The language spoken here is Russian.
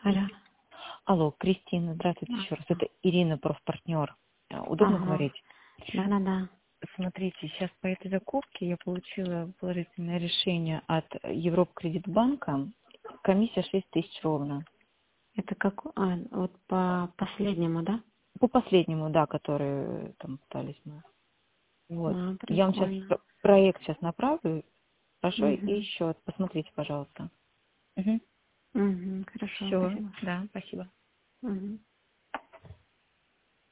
Алло. Алло, Кристина, здравствуйте еще раз. Это Ирина, профпартнер. Удобно Ага. говорить? Да. Смотрите, сейчас по этой закупке я получила положительное решение от Европ Кредитбанка. Комиссия 6 тысяч ровно. Это как, вот по последнему, да? По последнему, да, которые там пытались мы. Вот. Я вам сейчас Прикольно. проект сейчас направлю. Хорошо, и Угу. счет. Посмотрите, пожалуйста. Угу. Угу. Хорошо, Все, спасибо. да, спасибо. Угу.